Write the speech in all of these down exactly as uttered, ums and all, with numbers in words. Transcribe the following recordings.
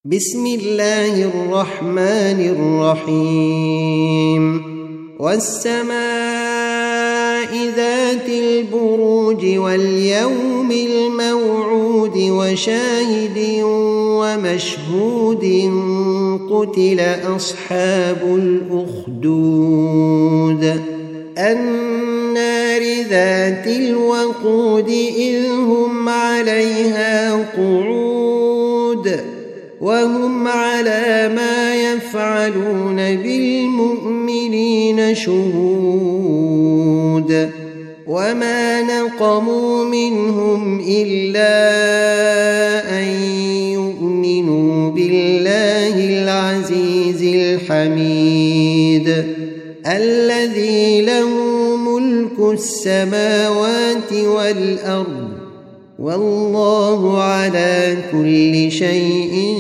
بسم الله الرحمن الرحيم والسماء ذات البروج واليوم الموعود وشاهد ومشهود قتل أصحاب الأخدود النار ذات الوقود إذ هم عليها قعود وهم على ما يفعلون بالمؤمنين شهود وما نقموا منهم إلا أن يؤمنوا بالله العزيز الحميد الذي له ملك السماوات والأرض والله على كل شيء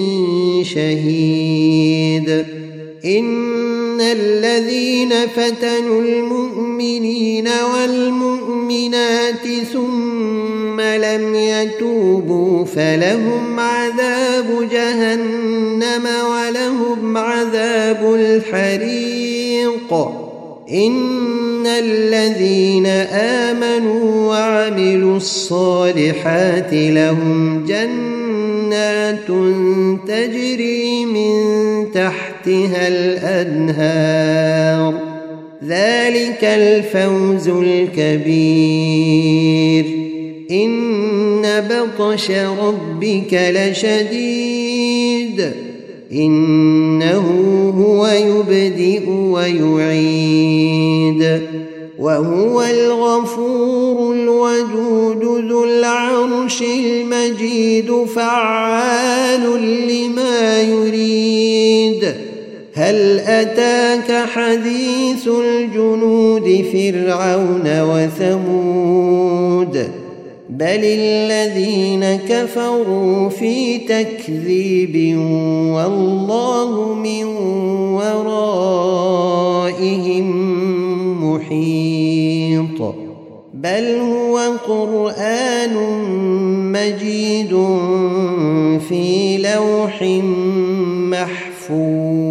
شهيد إن الذين فتنوا المؤمنين والمؤمنات ثم لم يتوبوا فلهم عذاب جهنم ولهم عذاب الحريق إن الذين آمنوا وعملوا الصالحات لهم جنات تجري من تحتها الأنهار ذلك الفوز الكبير إن بطش ربك لشديد إنه هو يبدئ ويعيد وهو الغفور الودود ذو العرش المجيد فعال لما يريد هل أتاك حديث الجنود فرعون وثمود بل الذين كفروا في تكذيب والله من ورائهم محيط بل هو قرآن مجيد في لوح محفوظ.